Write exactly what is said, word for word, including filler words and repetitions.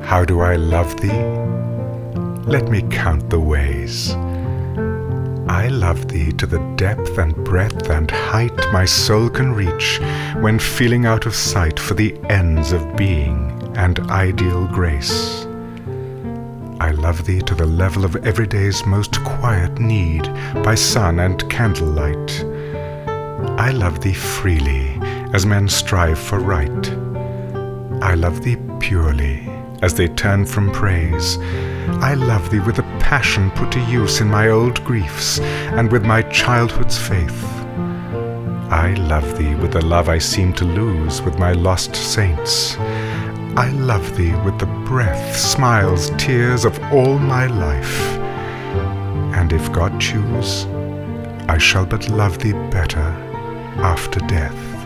How do I love thee? Let me count the ways. I love thee to the depth and breadth and height my soul can reach, when feeling out of sight for the ends of being and ideal grace. I love thee to the level of everyday's most quiet need, by sun and candlelight. I love thee freely, as men strive for right. I love thee purely, as they turn from praise. I love thee with a passion put to use in my old griefs, and with my childhood's faith. I love thee with the love I seem to lose with my lost saints. I love thee with the breath, smiles, tears of all my life. And if God choose, I shall but love thee better after death.